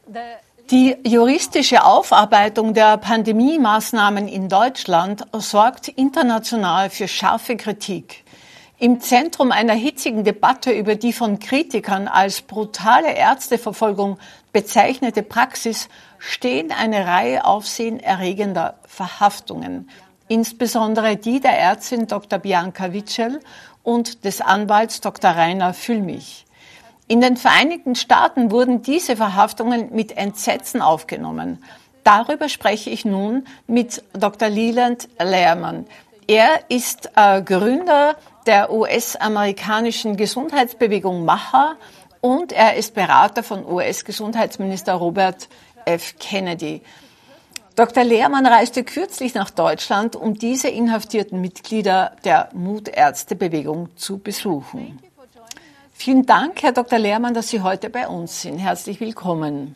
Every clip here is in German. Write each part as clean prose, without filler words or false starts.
Die juristische Aufarbeitung der Pandemiemaßnahmen in Deutschland sorgt international für scharfe Kritik. Im Zentrum einer hitzigen Debatte über die von Kritikern als brutale Ärzteverfolgung bezeichnete Praxis stehen eine Reihe aufsehenerregender Verhaftungen, insbesondere die der Ärztin Dr. Bianca Witschel und des Anwalts Dr. Rainer Füllmich. In den Vereinigten Staaten wurden diese Verhaftungen mit Entsetzen aufgenommen. Darüber spreche ich nun mit Dr. Leland Lehrman. Er ist Gründer der US-amerikanischen Gesundheitsbewegung MAHA und er ist Berater von US-Gesundheitsminister Robert F. Kennedy. Dr. Lehrman reiste kürzlich nach Deutschland, um diese inhaftierten Mitglieder der Mutärztebewegung zu besuchen. Vielen Dank, Herr Dr. Lehrman, dass Sie heute bei uns sind. Herzlich willkommen.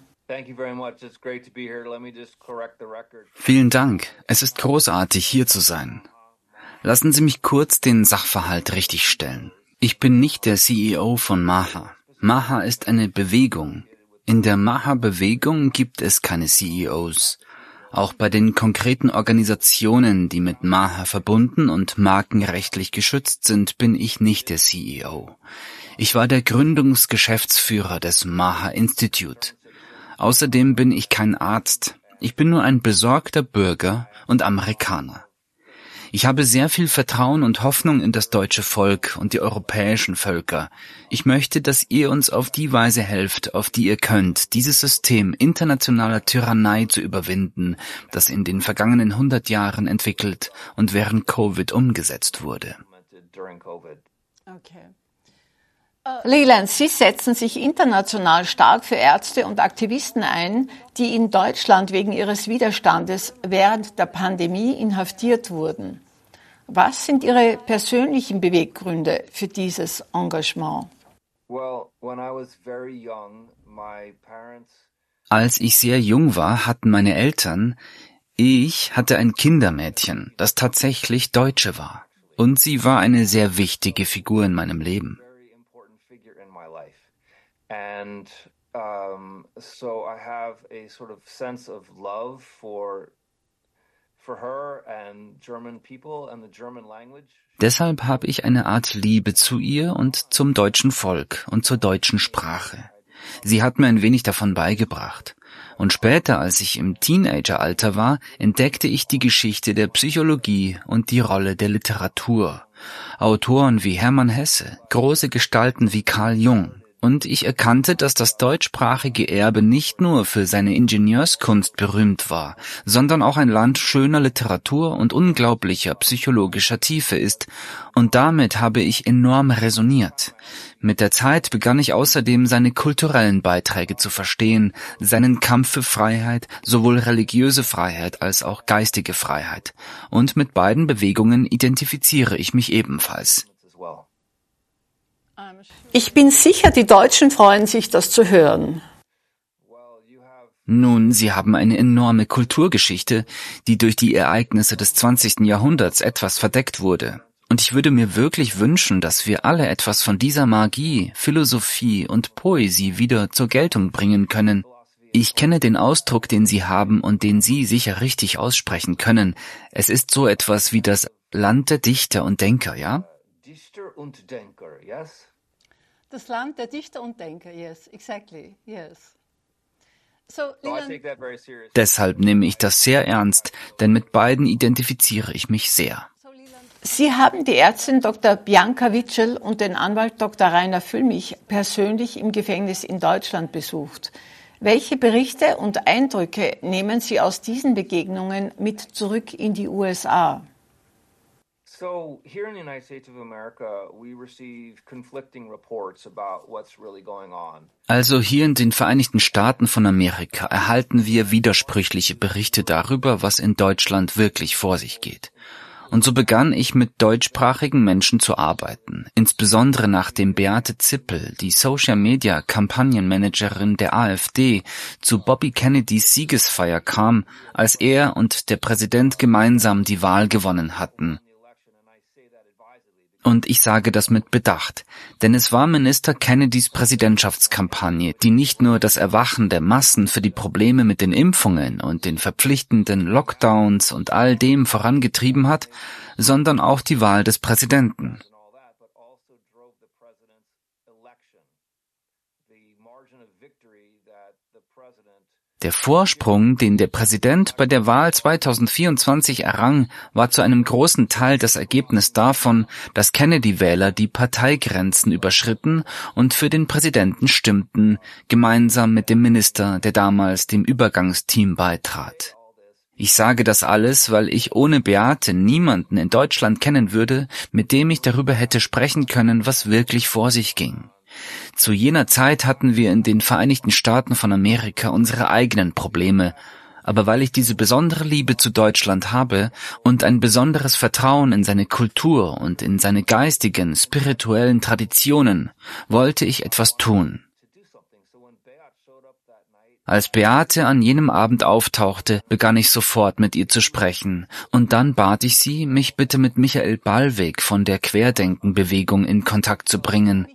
Vielen Dank. Es ist großartig, hier zu sein. Lassen Sie mich kurz den Sachverhalt richtigstellen. Ich bin nicht der CEO von MAHA. MAHA ist eine Bewegung. In der MAHA-Bewegung gibt es keine CEOs. Auch bei den konkreten Organisationen, die mit MAHA verbunden und markenrechtlich geschützt sind, bin ich nicht der CEO. Ich war der Gründungsgeschäftsführer des MAHA Institute. Außerdem bin ich kein Arzt. Ich bin nur ein besorgter Bürger und Amerikaner. Ich habe sehr viel Vertrauen und Hoffnung in das deutsche Volk und die europäischen Völker. Ich möchte, dass ihr uns auf die Weise helft, auf die ihr könnt, dieses System internationaler Tyrannei zu überwinden, das in den vergangenen 100 Jahren entwickelt und während Covid umgesetzt wurde. Okay. Leland, Sie setzen sich international stark für Ärzte und Aktivisten ein, die in Deutschland wegen ihres Widerstandes während der Pandemie inhaftiert wurden. Was sind Ihre persönlichen Beweggründe für dieses Engagement? Als ich sehr jung war, hatten meine Eltern, ich hatte ein Kindermädchen, das tatsächlich Deutsche war. Und sie war eine sehr wichtige Figur in meinem Leben. And so I have a sort of sense of love for her and German people and the German language. Deshalb habe ich eine Art Liebe zu ihr und zum deutschen Volk und zur deutschen Sprache. Sie hat mir ein wenig davon beigebracht. Und später, als ich im Teenageralter war, entdeckte ich die Geschichte der Psychologie und die Rolle der Literatur. Autoren wie Hermann Hesse, große Gestalten wie Carl Jung. Und ich erkannte, dass das deutschsprachige Erbe nicht nur für seine Ingenieurskunst berühmt war, sondern auch ein Land schöner Literatur und unglaublicher psychologischer Tiefe ist, und damit habe ich enorm resoniert. Mit der Zeit begann ich außerdem seine kulturellen Beiträge zu verstehen, seinen Kampf für Freiheit, sowohl religiöse Freiheit als auch geistige Freiheit. Und mit beiden Bewegungen identifiziere ich mich ebenfalls. Ich bin sicher, die Deutschen freuen sich, das zu hören. Nun, Sie haben eine enorme Kulturgeschichte, die durch die Ereignisse des 20. Jahrhunderts etwas verdeckt wurde. Und ich würde mir wirklich wünschen, dass wir alle etwas von dieser Magie, Philosophie und Poesie wieder zur Geltung bringen können. Ich kenne den Ausdruck, den Sie haben und den Sie sicher richtig aussprechen können. Es ist so etwas wie das Land der Dichter und Denker, ja? Dichter und Denker, yes? Das Land der Dichter und Denker, yes, exactly, yes. So, Deshalb nehme ich das sehr ernst, denn mit beiden identifiziere ich mich sehr. Sie haben die Ärztin Dr. Bianca Witschel und den Anwalt Dr. Rainer Füllmich persönlich im Gefängnis in Deutschland besucht. Welche Berichte und Eindrücke nehmen Sie aus diesen Begegnungen mit zurück in die USA? So here in the United States of America, we receive conflicting reports about what's really going on. Also hier in den Vereinigten Staaten von Amerika erhalten wir widersprüchliche Berichte darüber, was in Deutschland wirklich vor sich geht. Und so begann ich mit deutschsprachigen Menschen zu arbeiten, insbesondere nachdem Beate Zippel, die Social-Media-Kampagnenmanagerin der AfD, zu Bobby Kennedys Siegesfeier kam, als er und der Präsident gemeinsam die Wahl gewonnen hatten. Und ich sage das mit Bedacht, denn es war Minister Kennedys Präsidentschaftskampagne, die nicht nur das Erwachen der Massen für die Probleme mit den Impfungen und den verpflichtenden Lockdowns und all dem vorangetrieben hat, sondern auch die Wahl des Präsidenten. Der Vorsprung, den der Präsident bei der Wahl 2024 errang, war zu einem großen Teil das Ergebnis davon, dass Kennedy-Wähler die Parteigrenzen überschritten und für den Präsidenten stimmten, gemeinsam mit dem Minister, der damals dem Übergangsteam beitrat. Ich sage das alles, weil ich ohne Beate niemanden in Deutschland kennen würde, mit dem ich darüber hätte sprechen können, was wirklich vor sich ging. Zu jener Zeit hatten wir in den Vereinigten Staaten von Amerika unsere eigenen Probleme, aber weil ich diese besondere Liebe zu Deutschland habe und ein besonderes Vertrauen in seine Kultur und in seine geistigen, spirituellen Traditionen, wollte ich etwas tun. Als Beate an jenem Abend auftauchte, begann ich sofort mit ihr zu sprechen, und dann bat ich sie, mich bitte mit Michael Ballweg von der Querdenken-Bewegung in Kontakt zu bringen.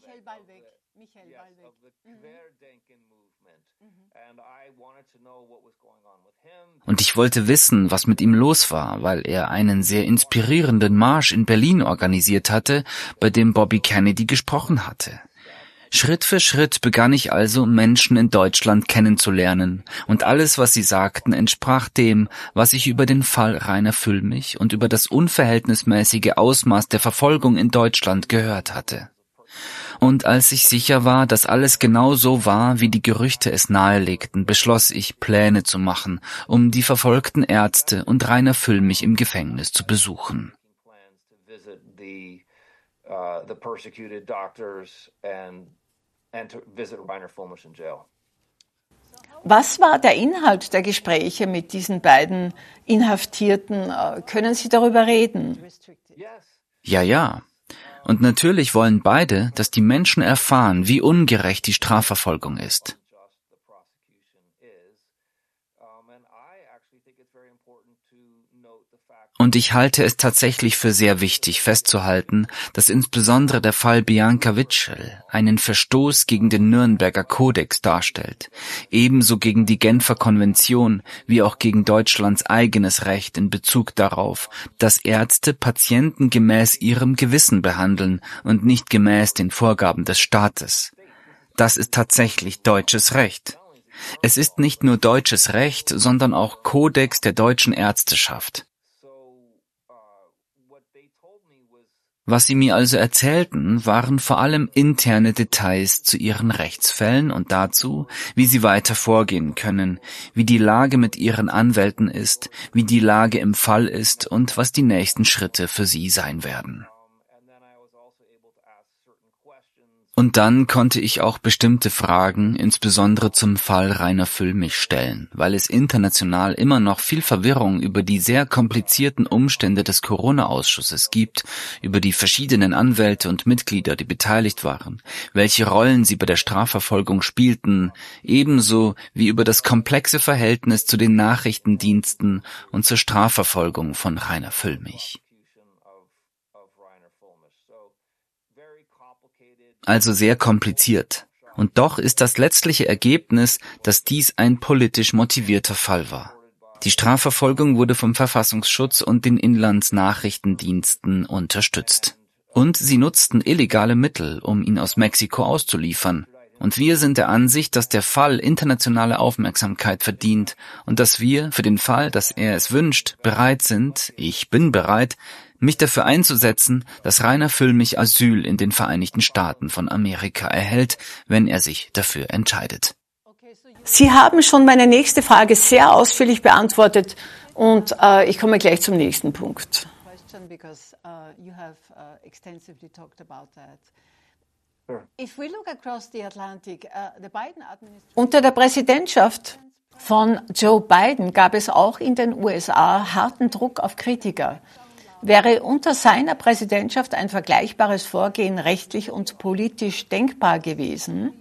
Und ich wollte wissen, was mit ihm los war, weil er einen sehr inspirierenden Marsch in Berlin organisiert hatte, bei dem Bobby Kennedy gesprochen hatte. Schritt für Schritt begann ich also, Menschen in Deutschland kennenzulernen, und alles, was sie sagten, entsprach dem, was ich über den Fall Rainer Füllmich und über das unverhältnismäßige Ausmaß der Verfolgung in Deutschland gehört hatte. Und als ich sicher war, dass alles genau so war, wie die Gerüchte es nahelegten, beschloss ich, Pläne zu machen, um die verfolgten Ärzte und Rainer Füllmich im Gefängnis zu besuchen. Was war der Inhalt der Gespräche mit diesen beiden Inhaftierten? Können Sie darüber reden? Ja. Und natürlich wollen beide, dass die Menschen erfahren, wie ungerecht die Strafverfolgung ist. Und ich halte es tatsächlich für sehr wichtig festzuhalten, dass insbesondere der Fall Bianca Witschel einen Verstoß gegen den Nürnberger Kodex darstellt, ebenso gegen die Genfer Konvention wie auch gegen Deutschlands eigenes Recht in Bezug darauf, dass Ärzte Patienten gemäß ihrem Gewissen behandeln und nicht gemäß den Vorgaben des Staates. Das ist tatsächlich deutsches Recht. Es ist nicht nur deutsches Recht, sondern auch Kodex der deutschen Ärzteschaft. Was sie mir also erzählten, waren vor allem interne Details zu ihren Rechtsfällen und dazu, wie sie weiter vorgehen können, wie die Lage mit ihren Anwälten ist, wie die Lage im Fall ist und was die nächsten Schritte für sie sein werden. Und dann konnte ich auch bestimmte Fragen, insbesondere zum Fall Rainer Füllmich, stellen, weil es international immer noch viel Verwirrung über die sehr komplizierten Umstände des Corona-Ausschusses gibt, über die verschiedenen Anwälte und Mitglieder, die beteiligt waren, welche Rollen sie bei der Strafverfolgung spielten, ebenso wie über das komplexe Verhältnis zu den Nachrichtendiensten und zur Strafverfolgung von Rainer Füllmich. Also sehr kompliziert. Und doch ist das letztliche Ergebnis, dass dies ein politisch motivierter Fall war. Die Strafverfolgung wurde vom Verfassungsschutz und den Inlandsnachrichtendiensten unterstützt. Und sie nutzten illegale Mittel, um ihn aus Mexiko auszuliefern. Und wir sind der Ansicht, dass der Fall internationale Aufmerksamkeit verdient und dass wir, für den Fall, dass er es wünscht, bereit sind, ich bin bereit, mich dafür einzusetzen, dass Rainer Füllmich Asyl in den Vereinigten Staaten von Amerika erhält, wenn er sich dafür entscheidet. Sie haben schon meine nächste Frage sehr ausführlich beantwortet und ich komme gleich zum nächsten Punkt. Unter der Präsidentschaft von Joe Biden gab es auch in den USA harten Druck auf Kritiker. Wäre unter seiner Präsidentschaft ein vergleichbares Vorgehen rechtlich und politisch denkbar gewesen?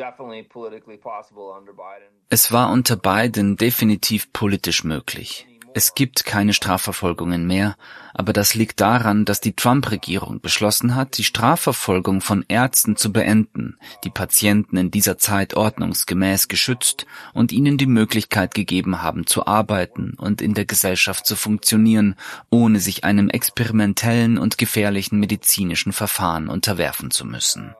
Es war unter Biden definitiv politisch möglich. Es gibt keine Strafverfolgungen mehr, aber das liegt daran, dass die Trump-Regierung beschlossen hat, die Strafverfolgung von Ärzten zu beenden, die Patienten in dieser Zeit ordnungsgemäß geschützt und ihnen die Möglichkeit gegeben haben, zu arbeiten und in der Gesellschaft zu funktionieren, ohne sich einem experimentellen und gefährlichen medizinischen Verfahren unterwerfen zu müssen.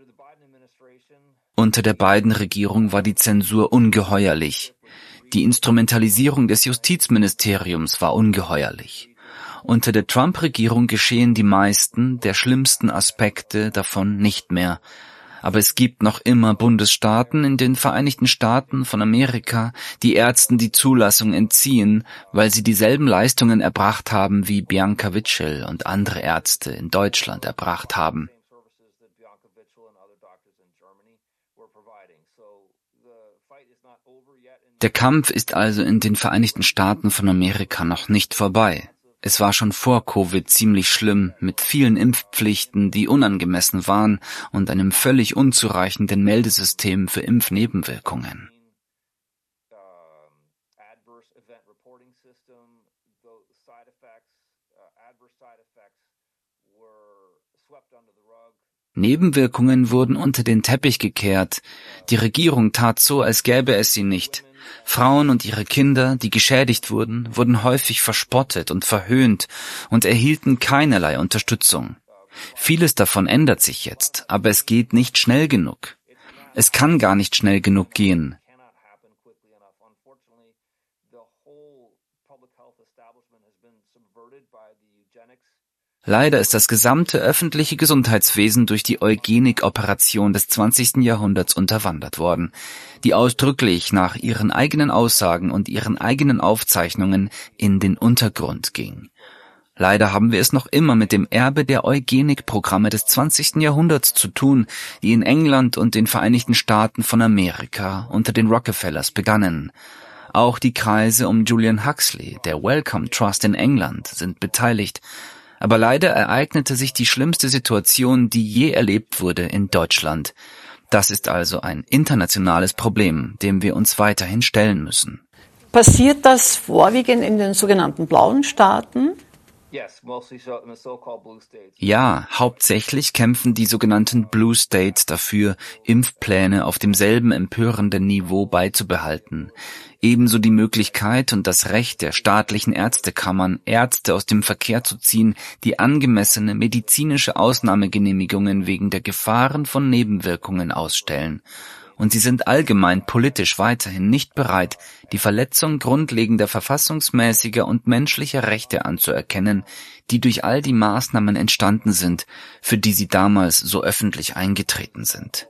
Unter der Biden-Regierung war die Zensur ungeheuerlich. Die Instrumentalisierung des Justizministeriums war ungeheuerlich. Unter der Trump-Regierung geschehen die meisten der schlimmsten Aspekte davon nicht mehr. Aber es gibt noch immer Bundesstaaten in den Vereinigten Staaten von Amerika, die Ärzten die Zulassung entziehen, weil sie dieselben Leistungen erbracht haben, wie Bianca Witschel und andere Ärzte in Deutschland erbracht haben. Der Kampf ist also in den Vereinigten Staaten von Amerika noch nicht vorbei. Es war schon vor Covid ziemlich schlimm, mit vielen Impfpflichten, die unangemessen waren, und einem völlig unzureichenden Meldesystem für Impfnebenwirkungen. Nebenwirkungen wurden unter den Teppich gekehrt. Die Regierung tat so, als gäbe es sie nicht. Frauen und ihre Kinder, die geschädigt wurden häufig verspottet und verhöhnt und erhielten keinerlei Unterstützung. Vieles davon ändert sich jetzt, aber es geht nicht schnell genug. Es kann gar nicht schnell genug gehen. Leider ist das gesamte öffentliche Gesundheitswesen durch die Eugenik-Operation des 20. Jahrhunderts unterwandert worden, die ausdrücklich nach ihren eigenen Aussagen und ihren eigenen Aufzeichnungen in den Untergrund ging. Leider haben wir es noch immer mit dem Erbe der Eugenik-Programme des 20. Jahrhunderts zu tun, die in England und den Vereinigten Staaten von Amerika unter den Rockefellers begannen. Auch die Kreise um Julian Huxley, der Wellcome Trust in England, sind beteiligt. Aber leider ereignete sich die schlimmste Situation, die je erlebt wurde, in Deutschland. Das ist also ein internationales Problem, dem wir uns weiterhin stellen müssen. Passiert das vorwiegend in den sogenannten blauen Staaten? Ja, hauptsächlich kämpfen die sogenannten Blue States dafür, Impfpläne auf demselben empörenden Niveau beizubehalten. Ebenso die Möglichkeit und das Recht der staatlichen Ärztekammern, Ärzte aus dem Verkehr zu ziehen, die angemessene medizinische Ausnahmegenehmigungen wegen der Gefahren von Nebenwirkungen ausstellen. Und sie sind allgemein politisch weiterhin nicht bereit, die Verletzung grundlegender verfassungsmäßiger und menschlicher Rechte anzuerkennen, die durch all die Maßnahmen entstanden sind, für die sie damals so öffentlich eingetreten sind.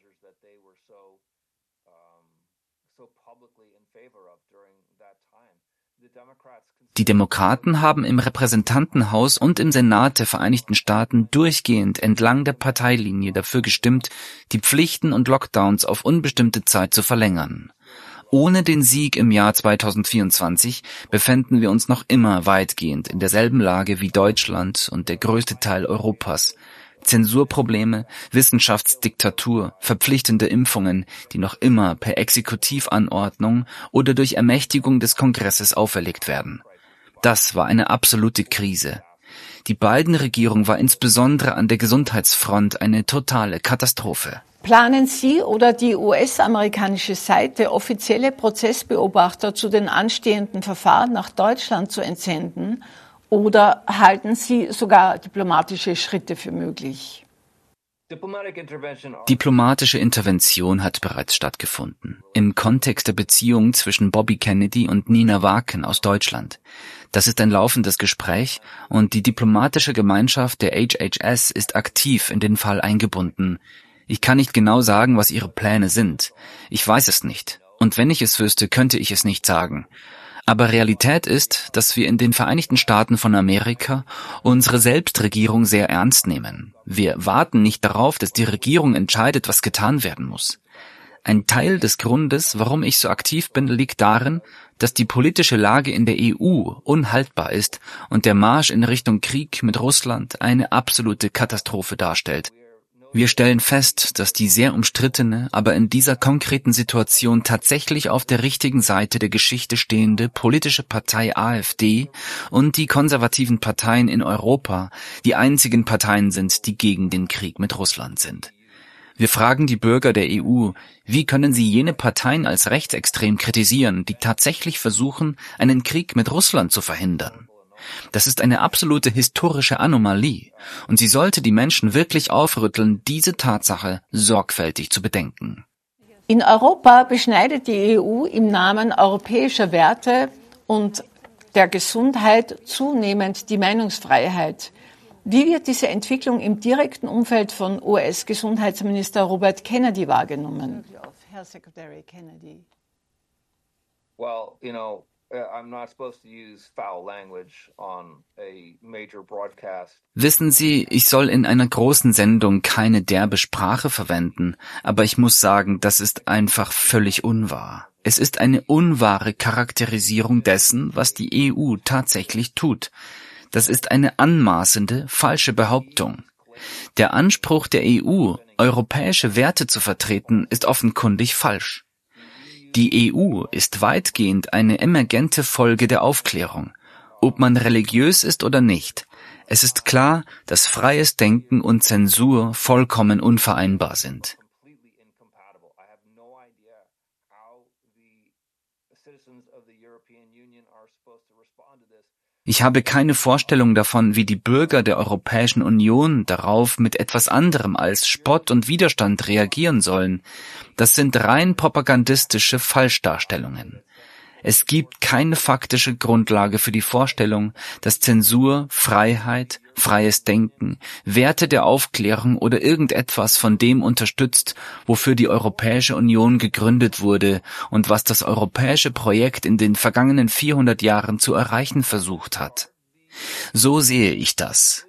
Die Demokraten haben im Repräsentantenhaus und im Senat der Vereinigten Staaten durchgehend entlang der Parteilinie dafür gestimmt, die Pflichten und Lockdowns auf unbestimmte Zeit zu verlängern. Ohne den Sieg im Jahr 2024 befänden wir uns noch immer weitgehend in derselben Lage wie Deutschland und der größte Teil Europas. Zensurprobleme, Wissenschaftsdiktatur, verpflichtende Impfungen, die noch immer per Exekutivanordnung oder durch Ermächtigung des Kongresses auferlegt werden. Das war eine absolute Krise. Die Biden-Regierung war insbesondere an der Gesundheitsfront eine totale Katastrophe. Planen Sie oder die US-amerikanische Seite, offizielle Prozessbeobachter zu den anstehenden Verfahren nach Deutschland zu entsenden? Oder halten Sie sogar diplomatische Schritte für möglich? Diplomatische Intervention hat bereits stattgefunden, im Kontext der Beziehung zwischen Bobby Kennedy und Nina Waken aus Deutschland. Das ist ein laufendes Gespräch und die diplomatische Gemeinschaft der HHS ist aktiv in den Fall eingebunden. Ich kann nicht genau sagen, was ihre Pläne sind. Ich weiß es nicht. Und wenn ich es wüsste, könnte ich es nicht sagen. Aber Realität ist, dass wir in den Vereinigten Staaten von Amerika unsere Selbstregierung sehr ernst nehmen. Wir warten nicht darauf, dass die Regierung entscheidet, was getan werden muss. Ein Teil des Grundes, warum ich so aktiv bin, liegt darin, dass die politische Lage in der EU unhaltbar ist und der Marsch in Richtung Krieg mit Russland eine absolute Katastrophe darstellt. Wir stellen fest, dass die sehr umstrittene, aber in dieser konkreten Situation tatsächlich auf der richtigen Seite der Geschichte stehende politische Partei AfD und die konservativen Parteien in Europa die einzigen Parteien sind, die gegen den Krieg mit Russland sind. Wir fragen die Bürger der EU, wie können sie jene Parteien als rechtsextrem kritisieren, die tatsächlich versuchen, einen Krieg mit Russland zu verhindern? Das ist eine absolute historische Anomalie und sie sollte die Menschen wirklich aufrütteln, diese Tatsache sorgfältig zu bedenken. In Europa beschneidet die EU im Namen europäischer Werte und der Gesundheit zunehmend die Meinungsfreiheit. Wie wird diese Entwicklung im direkten Umfeld von US-Gesundheitsminister Robert Kennedy wahrgenommen? Herr Secretary Kennedy. Well, I'm not supposed to use foul language on a major broadcast. Wissen Sie, ich soll in einer großen Sendung keine derbe Sprache verwenden, aber ich muss sagen, das ist einfach völlig unwahr. Es ist eine unwahre Charakterisierung dessen, was die EU tatsächlich tut. Das ist eine anmaßende, falsche Behauptung. Der Anspruch der EU, europäische Werte zu vertreten, ist offenkundig falsch. Die EU ist weitgehend eine emergente Folge der Aufklärung, ob man religiös ist oder nicht. Es ist klar, dass freies Denken und Zensur vollkommen unvereinbar sind. Ich habe keine Vorstellung davon, wie die Bürger der Europäischen Union darauf mit etwas anderem als Spott und Widerstand reagieren sollen. Das sind rein propagandistische Falschdarstellungen. Es gibt keine faktische Grundlage für die Vorstellung, dass Zensur, Freiheit, freies Denken, Werte der Aufklärung oder irgendetwas von dem unterstützt, wofür die Europäische Union gegründet wurde und was das europäische Projekt in den vergangenen 400 Jahren zu erreichen versucht hat. So sehe ich das.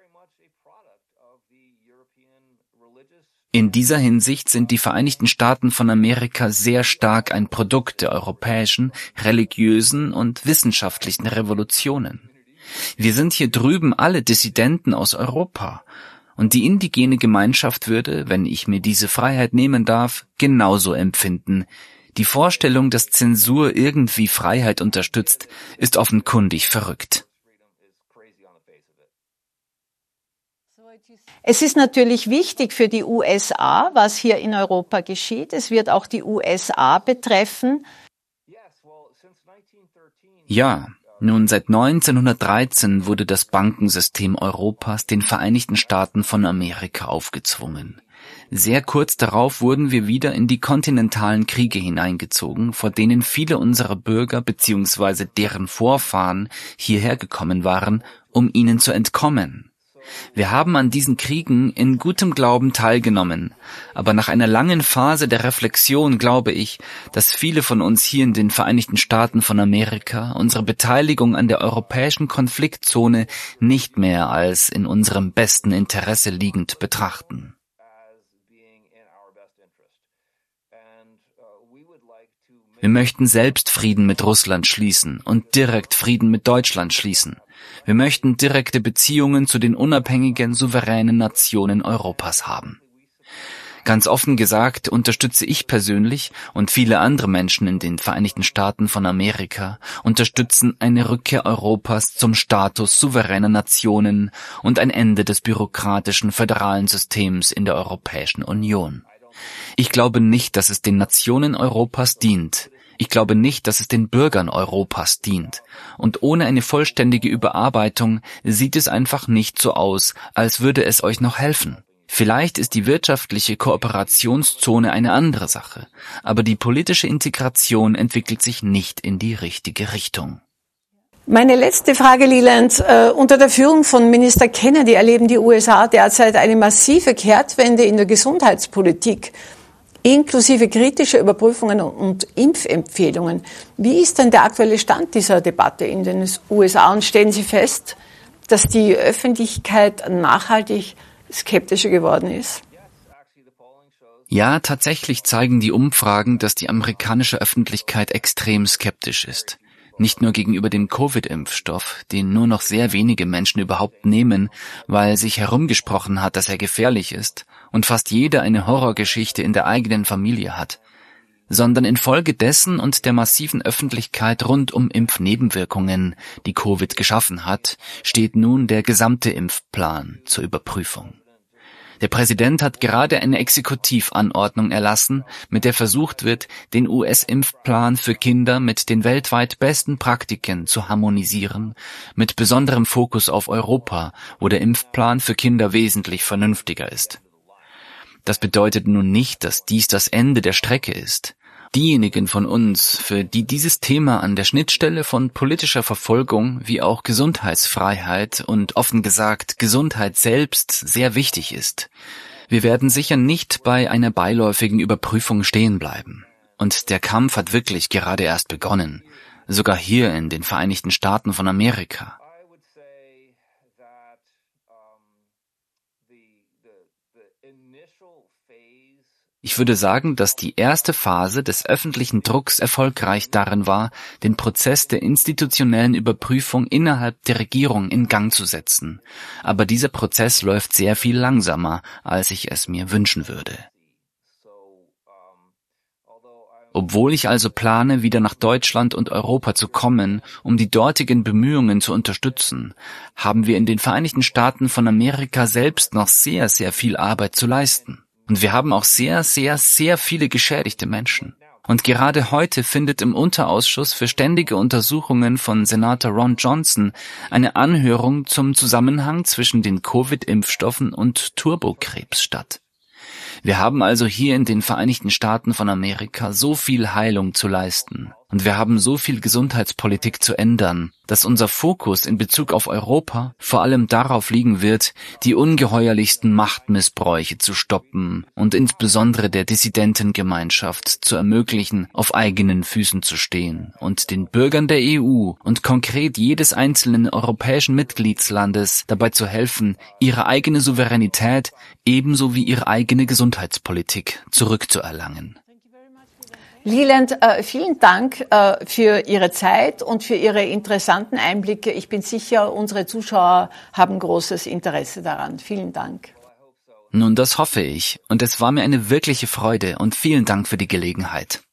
In dieser Hinsicht sind die Vereinigten Staaten von Amerika sehr stark ein Produkt der europäischen, religiösen und wissenschaftlichen Revolutionen. Wir sind hier drüben alle Dissidenten aus Europa. Und die indigene Gemeinschaft würde, wenn ich mir diese Freiheit nehmen darf, genauso empfinden. Die Vorstellung, dass Zensur irgendwie Freiheit unterstützt, ist offenkundig verrückt. Es ist natürlich wichtig für die USA, was hier in Europa geschieht. Es wird auch die USA betreffen. Ja, nun seit 1913 wurde das Bankensystem Europas den Vereinigten Staaten von Amerika aufgezwungen. Sehr kurz darauf wurden wir wieder in die kontinentalen Kriege hineingezogen, vor denen viele unserer Bürger bzw. deren Vorfahren hierher gekommen waren, um ihnen zu entkommen. Wir haben an diesen Kriegen in gutem Glauben teilgenommen, aber nach einer langen Phase der Reflexion glaube ich, dass viele von uns hier in den Vereinigten Staaten von Amerika unsere Beteiligung an der europäischen Konfliktzone nicht mehr als in unserem besten Interesse liegend betrachten. Wir möchten selbst Frieden mit Russland schließen und direkt Frieden mit Deutschland schließen. Wir möchten direkte Beziehungen zu den unabhängigen, souveränen Nationen Europas haben. Ganz offen gesagt unterstütze ich persönlich und viele andere Menschen in den Vereinigten Staaten von Amerika unterstützen eine Rückkehr Europas zum Status souveräner Nationen und ein Ende des bürokratischen föderalen Systems in der Europäischen Union. Ich glaube nicht, dass es den Nationen Europas dient. Ich glaube nicht, dass es den Bürgern Europas dient. Und ohne eine vollständige Überarbeitung sieht es einfach nicht so aus, als würde es euch noch helfen. Vielleicht ist die wirtschaftliche Kooperationszone eine andere Sache, aber die politische Integration entwickelt sich nicht in die richtige Richtung. Meine letzte Frage, Leland. Unter der Führung von Minister Kennedy erleben die USA derzeit eine massive Kehrtwende in der Gesundheitspolitik, inklusive kritischer Überprüfungen und Impfempfehlungen. Wie ist denn der aktuelle Stand dieser Debatte in den USA? Und stellen Sie fest, dass die Öffentlichkeit nachhaltig skeptischer geworden ist? Ja, tatsächlich zeigen die Umfragen, dass die amerikanische Öffentlichkeit extrem skeptisch ist. Nicht nur gegenüber dem Covid-Impfstoff, den nur noch sehr wenige Menschen überhaupt nehmen, weil sich herumgesprochen hat, dass er gefährlich ist und fast jeder eine Horrorgeschichte in der eigenen Familie hat, sondern infolgedessen und der massiven Öffentlichkeit rund um Impfnebenwirkungen, die Covid geschaffen hat, steht nun der gesamte Impfplan zur Überprüfung. Der Präsident hat gerade eine Exekutivanordnung erlassen, mit der versucht wird, den US-Impfplan für Kinder mit den weltweit besten Praktiken zu harmonisieren, mit besonderem Fokus auf Europa, wo der Impfplan für Kinder wesentlich vernünftiger ist. Das bedeutet nun nicht, dass dies das Ende der Strecke ist. Diejenigen von uns, für die dieses Thema an der Schnittstelle von politischer Verfolgung wie auch Gesundheitsfreiheit und offen gesagt Gesundheit selbst sehr wichtig ist, wir werden sicher nicht bei einer beiläufigen Überprüfung stehen bleiben. Und der Kampf hat wirklich gerade erst begonnen, sogar hier in den Vereinigten Staaten von Amerika. Ich würde sagen, dass die erste Phase des öffentlichen Drucks erfolgreich darin war, den Prozess der institutionellen Überprüfung innerhalb der Regierung in Gang zu setzen. Aber dieser Prozess läuft sehr viel langsamer, als ich es mir wünschen würde. Obwohl ich also plane, wieder nach Deutschland und Europa zu kommen, um die dortigen Bemühungen zu unterstützen, haben wir in den Vereinigten Staaten von Amerika selbst noch sehr, sehr viel Arbeit zu leisten. Und wir haben auch sehr, sehr, sehr viele geschädigte Menschen. Und gerade heute findet im Unterausschuss für ständige Untersuchungen von Senator Ron Johnson eine Anhörung zum Zusammenhang zwischen den Covid-Impfstoffen und Turbokrebs statt. Wir haben also hier in den Vereinigten Staaten von Amerika so viel Heilung zu leisten. Und wir haben so viel Gesundheitspolitik zu ändern, dass unser Fokus in Bezug auf Europa vor allem darauf liegen wird, die ungeheuerlichsten Machtmissbräuche zu stoppen und insbesondere der Dissidentengemeinschaft zu ermöglichen, auf eigenen Füßen zu stehen und den Bürgern der EU und konkret jedes einzelnen europäischen Mitgliedslandes dabei zu helfen, ihre eigene Souveränität ebenso wie ihre eigene Gesundheitspolitik zurückzuerlangen. Leland, vielen Dank für Ihre Zeit und für Ihre interessanten Einblicke. Ich bin sicher, unsere Zuschauer haben großes Interesse daran. Vielen Dank. Nun, das hoffe ich. Und es war mir eine wirkliche Freude und vielen Dank für die Gelegenheit.